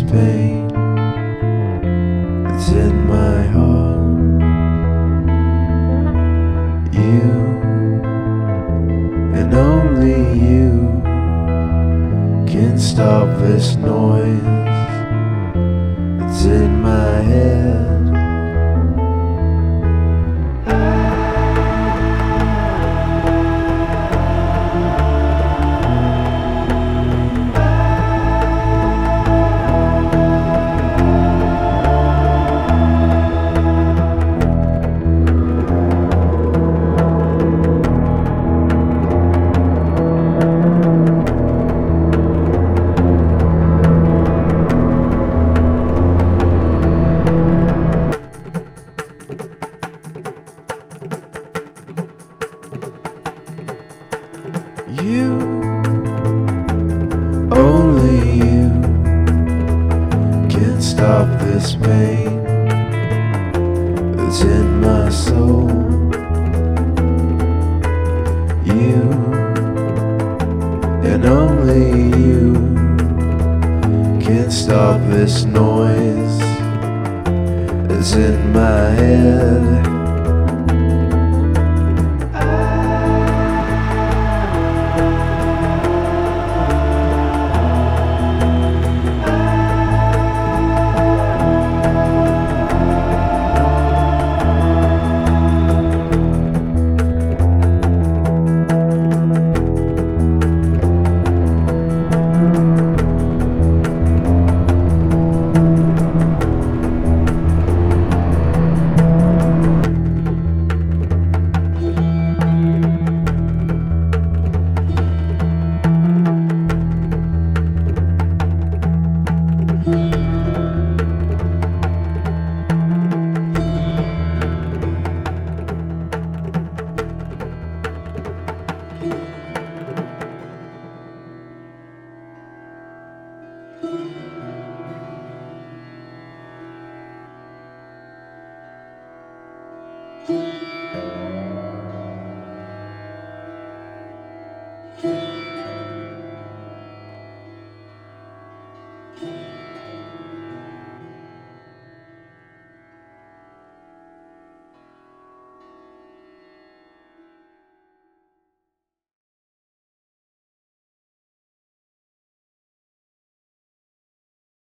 pain that's in my heart. You and only you can stop this noise that's in my head. You, only you, can stop this pain that's in my soul. You, and only you, can stop this noise that's in my head. you.